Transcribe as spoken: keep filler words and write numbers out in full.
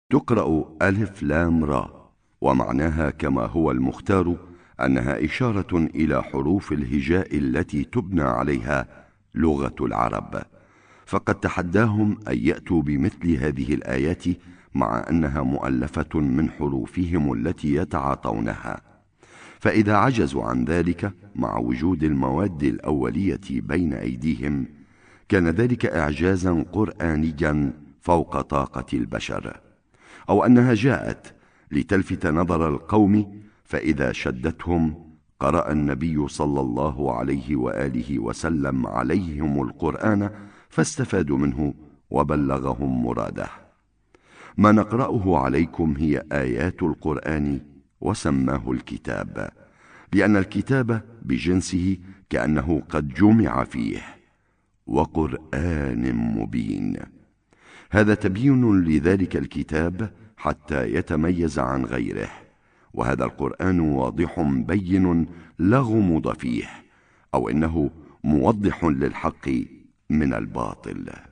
تقرأ ألف لام را، ومعناها كما هو المختار أنها إشارة إلى حروف الهجاء التي تبنى عليها لغة العرب، فقد تحداهم أن يأتوا بمثل هذه الآيات مع أنها مؤلفة من حروفهم التي يتعاطونها، فإذا عجزوا عن ذلك مع وجود المواد الأولية بين أيديهم كان ذلك إعجازا قرآنيا فوق طاقة البشر، أو أنها جاءت لتلفت نظر القوم فإذا شدتهم قرأ النبي صلى الله عليه وآله وسلم عليهم القرآن فاستفادوا منه وبلغهم مراده. ما نقرأه عليكم هي آيات القرآن، وسماه الكتاب لأن الكتاب بجنسه كأنه قد جمع فيه، وقرآن مبين. هذا تبيين لذلك الكتاب حتى يتميز عن غيره، وهذا القرآن واضح بين لا غموض فيه، أو إنه موضح للحق من الباطل.